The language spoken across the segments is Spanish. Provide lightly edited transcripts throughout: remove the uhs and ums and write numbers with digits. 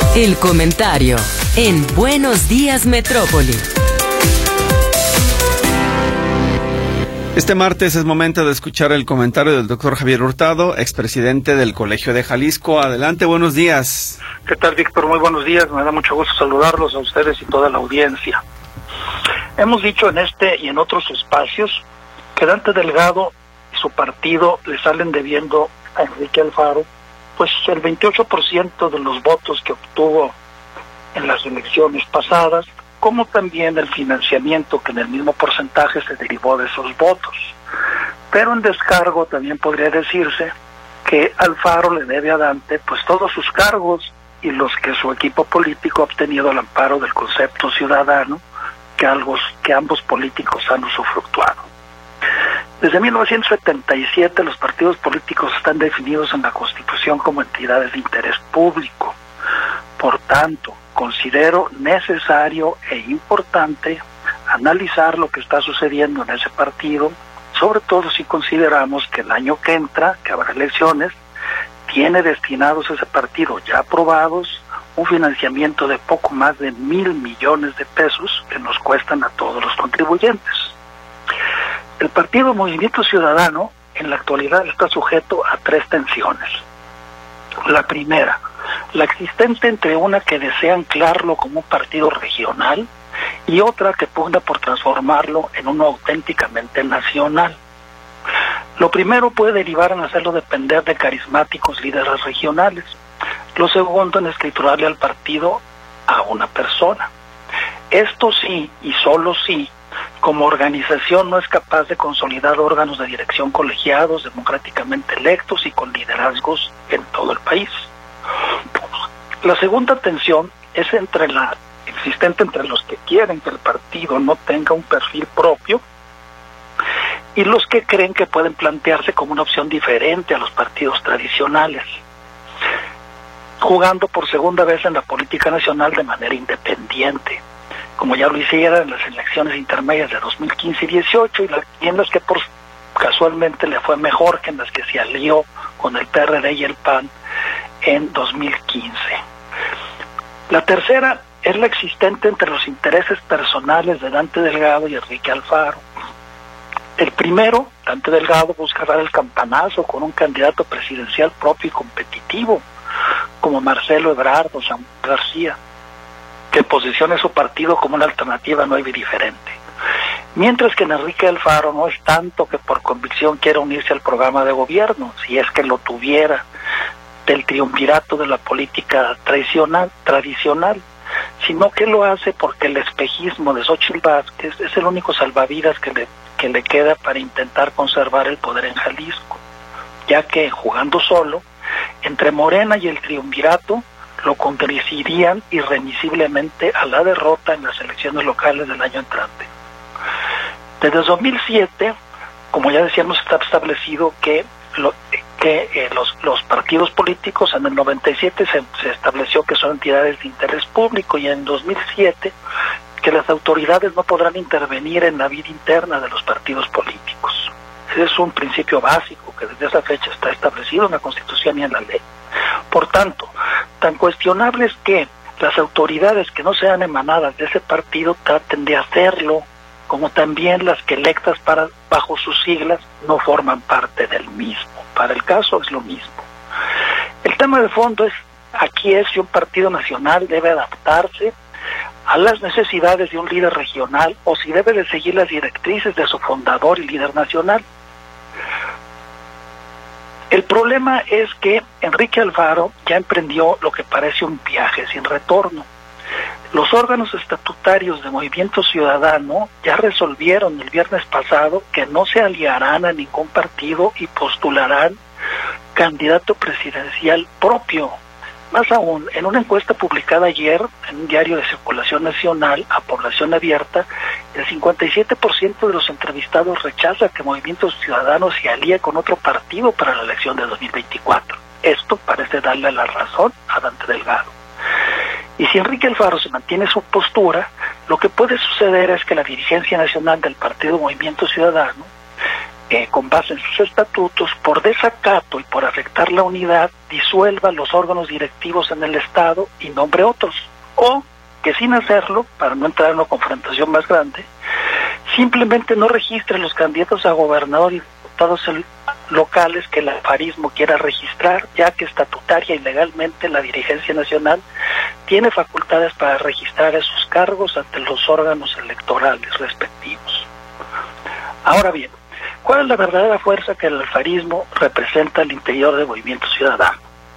El comentario en Buenos Días Metrópoli. Este martes es momento de escuchar el comentario del doctor Javier Hurtado, expresidente del Colegio de Jalisco. Adelante, buenos días. ¿Qué tal, Víctor? Muy buenos días. Me da mucho gusto saludarlos a ustedes y toda la audiencia. Hemos dicho en este y en otros espacios que Dante Delgado y su partido le salen debiendo a Enrique Alfaro pues el 28% de los votos que obtuvo en las elecciones pasadas, como también el financiamiento que en el mismo porcentaje se derivó de esos votos. Pero en descargo también podría decirse que Alfaro le debe a Dante pues todos sus cargos y los que su equipo político ha obtenido al amparo del concepto ciudadano que ambos políticos han usufructuado. Desde 1977 los partidos políticos están definidos en la Constitución como entidades de interés público. Por tanto, considero necesario e importante analizar lo que está sucediendo en ese partido, sobre todo si consideramos que el año que entra, que habrá elecciones, tiene destinados a ese partido ya aprobados un financiamiento de poco más de 1,000 millones de pesos que nos cuestan a todos los contribuyentes. El partido Movimiento Ciudadano en la actualidad está sujeto a 3 tensiones. La primera, la existente entre una que desea anclarlo como un partido regional y otra que pugna por transformarlo en uno auténticamente nacional. Lo primero puede derivar en hacerlo depender de carismáticos líderes regionales. Lo segundo en escriturarle al partido a una persona. Esto sí, y solo sí, como organización no es capaz de consolidar órganos de dirección colegiados, democráticamente electos y con liderazgos en todo el país. La segunda tensión es existente entre los que quieren que el partido no tenga un perfil propio y los que creen que pueden plantearse como una opción diferente a los partidos tradicionales, jugando por segunda vez en la política nacional de manera independiente, como ya lo hiciera en las elecciones intermedias de 2015 y 18, y en las que casualmente le fue mejor que en las que se alió con el PRD y el PAN en 2015. La tercera es la existente entre los intereses personales de Dante Delgado y Enrique Alfaro. El primero, Dante Delgado, busca dar el campanazo con un candidato presidencial propio y competitivo, como Marcelo Ebrard o Samuel García, que posicione su partido como una alternativa nueva y diferente. Mientras que en Enrique Alfaro no es tanto que por convicción quiera unirse al programa de gobierno, si es que lo tuviera, del triunvirato de la política tradicional, sino que lo hace porque el espejismo de Xóchitl Vázquez es el único salvavidas que le queda para intentar conservar el poder en Jalisco, ya que jugando solo, entre Morena y el triunvirato, lo conducirían irremisiblemente a la derrota en las elecciones locales del año entrante. Desde 2007, como ya decíamos, está establecido que los partidos políticos en el 97 se estableció que son entidades de interés público y en 2007 que las autoridades no podrán intervenir en la vida interna de los partidos políticos. Ese es un principio básico que desde esa fecha está establecido en la Constitución y en la ley. Por tanto, tan cuestionable es que las autoridades que no sean emanadas de ese partido traten de hacerlo, como también las que electas bajo sus siglas no forman parte del mismo. Para el caso es lo mismo. El tema de fondo aquí es si un partido nacional debe adaptarse a las necesidades de un líder regional o si debe de seguir las directrices de su fundador y líder nacional. El problema es que Enrique Alfaro ya emprendió lo que parece un viaje sin retorno. Los órganos estatutarios de Movimiento Ciudadano ya resolvieron el viernes pasado que no se aliarán a ningún partido y postularán candidato presidencial propio. Más aún, en una encuesta publicada ayer en un diario de circulación nacional a población abierta, el 57% de los entrevistados rechaza que Movimiento Ciudadano se alíe con otro partido para la elección de 2024. Esto parece darle la razón a Dante Delgado. Y si Enrique Alfaro se mantiene su postura, lo que puede suceder es que la dirigencia nacional del partido Movimiento Ciudadano con base en sus estatutos, por desacato y por afectar la unidad, disuelva los órganos directivos en el Estado y nombre otros, o que sin hacerlo, para no entrar en una confrontación más grande, simplemente no registre los candidatos a gobernador y diputados locales que el alfarismo quiera registrar, ya que estatutaria y legalmente la dirigencia nacional tiene facultades para registrar esos cargos ante los órganos electorales respectivos. Ahora bien, ¿cuál es la verdadera fuerza que el alfarismo representa al interior del Movimiento Ciudadano?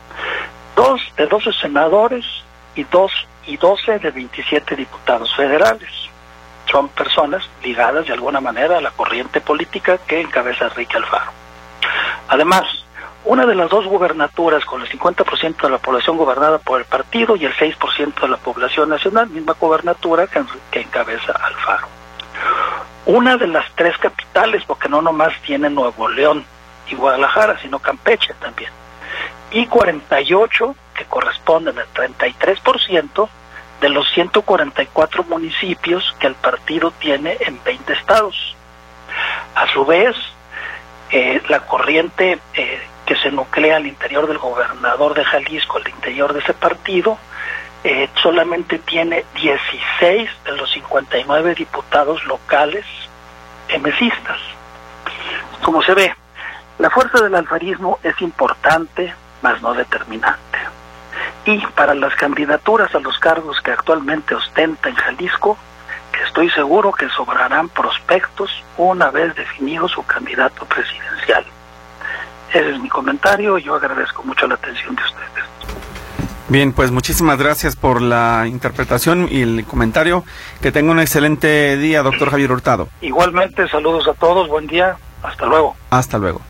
12 senadores y 12 de 27 diputados federales. Son personas ligadas de alguna manera a la corriente política que encabeza Enrique Alfaro. Además, una de las 2 gubernaturas con el 50% de la población gobernada por el partido y el 6% de la población nacional, misma gobernatura que encabeza Alfaro. Una de las 3 capitales, porque no nomás tiene Nuevo León y Guadalajara, sino Campeche también. Y 48 que corresponden al 33% de los 144 municipios que el partido tiene en 20 estados. A su vez, la corriente que se nuclea al interior del gobernador de Jalisco, al interior de ese partido, solamente tiene 16 de los 59 diputados locales mesistas. Como se ve, la fuerza del alfarismo es importante, mas no determinante. Y para las candidaturas a los cargos que actualmente ostenta en Jalisco, que estoy seguro que sobrarán prospectos una vez definido su candidato presidencial. Ese es mi comentario, yo agradezco mucho la atención de ustedes. Bien, pues muchísimas gracias por la interpretación y el comentario. Que tenga un excelente día, doctor Javier Hurtado. Igualmente, saludos a todos, buen día, hasta luego. Hasta luego.